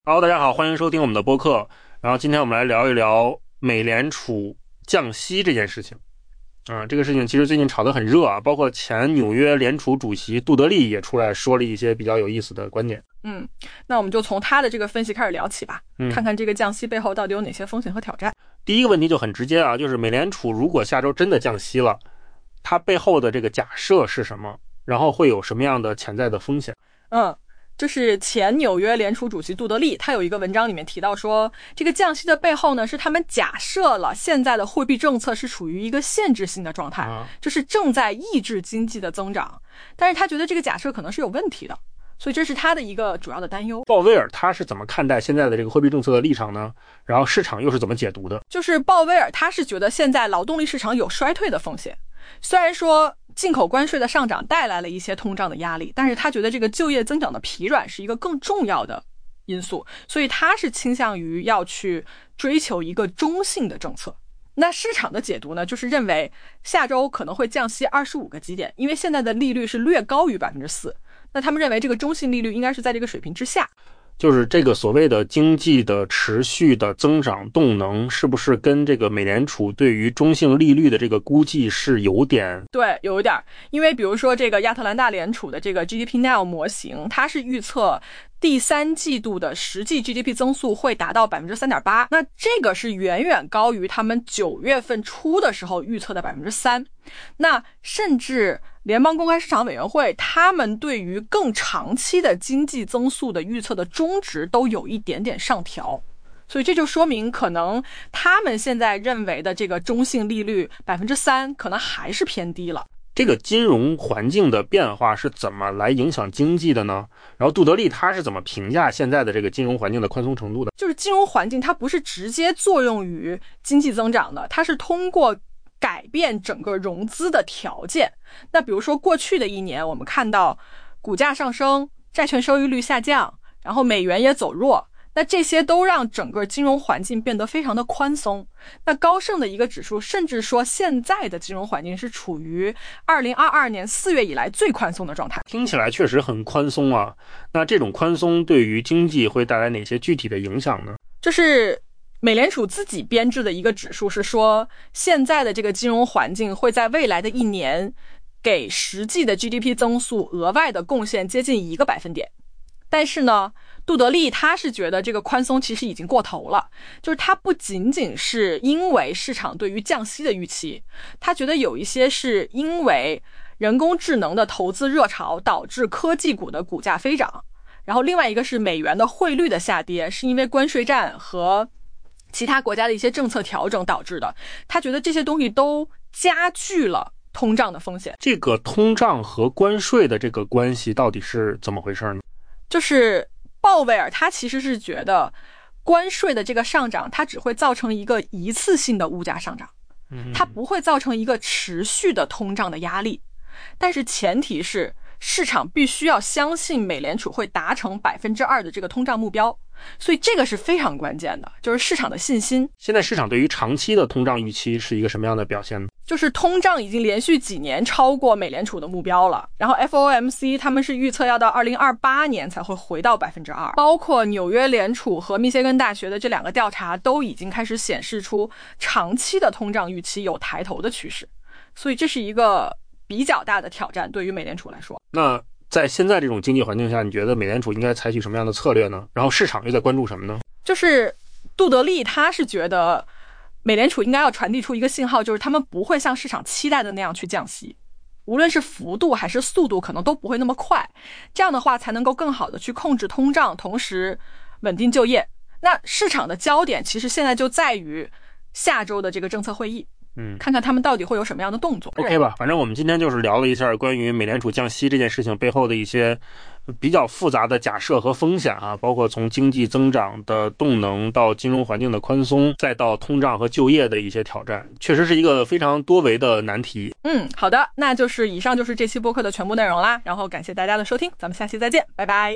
Hello， 大家好，欢迎收听我们的播客。然后今天我们来聊一聊美联储降息这件事情。这个事情其实最近炒得很热啊，包括前纽约联储主席杜德利也出来说了一些比较有意思的观点。 那我们就从他的这个分析开始聊起吧，看看这个降息背后到底有哪些风险和挑战。 第一个问题就很直接啊，就是美联储如果下周真的降息了，它背后的这个假设是什么？然后会有什么样的潜在的风险？ 就是前纽约联储主席杜德利，他有一个文章里面提到说，这个降息的背后呢，是他们假设了现在的货币政策是处于一个限制性的状态，就是正在抑制经济的增长。但是他觉得这个假设可能是有问题的，所以这是他的一个主要的担忧。 鲍威尔他是怎么看待现在的这个货币政策的立场呢？然后市场又是怎么解读的？ 就是鲍威尔他是觉得现在劳动力市场有衰退的风险，虽然说进口关税的上涨带来了一些通胀的压力，但是他觉得这个就业增长的疲软是一个更重要的因素，所以他是倾向于要去追求一个中性的政策。那市场的解读呢，就是认为下周可能会降息25个基点，因为现在的利率是略高于 4%， 那他们认为这个中性利率应该是在这个水平之下。 就是这个所谓的经济的持续的增长动能，是不是跟这个美联储对于中性利率的这个估计是有点？ 对，有一点。因为比如说这个亚特兰大联储的这个 GDP Now 模型，它是预测第三季度的实际 GDP 增速会达到 3.8%， 那这个是远远高于他们9月份初的时候预测的 3%。 那甚至联邦公开市场委员会他们对于更长期的经济增速的预测的中值都有一点点上调，所以这就说明可能他们现在认为的这个中性利率 3% 可能还是偏低了。 这个金融环境的变化是怎么来影响经济的呢？然后杜德利他是怎么评价现在的这个金融环境的宽松程度的？ 就是金融环境它不是直接作用于经济增长的，它是通过改变整个融资的条件。那比如说过去的一年，我们看到股价上升，债券收益率下降，然后美元也走弱，那这些都让整个金融环境变得非常的宽松。那高盛的一个指数甚至说现在的金融环境是处于2022年4月以来最宽松的状态。 听起来确实很宽松啊。那这种宽松对于经济会带来哪些具体的影响呢？ 就是美联储自己编制的一个指数是说，现在的这个金融环境会在未来的一年给实际的 GDP 增速额外的贡献接近1个百分点。但是呢，杜德利他是觉得这个宽松其实已经过头了，就是他不仅仅是因为市场对于降息的预期，他觉得有一些是因为人工智能的投资热潮导致科技股的股价飞涨，然后另外一个是美元的汇率的下跌，是因为关税战和其他国家的一些政策调整导致的。他觉得这些东西都加剧了通胀的风险。 这个通胀和关税的这个关系到底是怎么回事呢？ 就是鲍威尔他其实是觉得关税的这个上涨，它只会造成一个一次性的物价上涨，它不会造成一个持续的通胀的压力。但是前提是市场必须要相信美联储会达成 2% 的这个通胀目标，所以这个是非常关键的，就是市场的信心。 现在市场对于长期的通胀预期是一个什么样的表现呢？ 就是通胀已经连续几年超过美联储的目标了，然后 FOMC 他们是预测要到2028年才会回到 2%， 包括纽约联储和密歇根大学的这2个调查都已经开始显示出长期的通胀预期有抬头的趋势，所以这是一个比较大的挑战对于美联储来说。 那在现在这种经济环境下，你觉得美联储应该采取什么样的策略呢？然后市场又在关注什么呢？ 就是杜德利他是觉得美联储应该要传递出一个信号，就是他们不会像市场期待的那样去降息，无论是幅度还是速度可能都不会那么快，这样的话才能够更好的去控制通胀，同时稳定就业。那市场的焦点其实现在就在于下周的这个政策会议，看看他们到底会有什么样的动作。 OK 吧，反正我们今天就是聊了一下关于美联储降息这件事情背后的一些比较复杂的假设和风险啊，包括从经济增长的动能到金融环境的宽松，再到通胀和就业的一些挑战，确实是一个非常多维的难题。 好的，那就是以上就是这期播客的全部内容啦，然后感谢大家的收听，咱们下期再见，拜拜。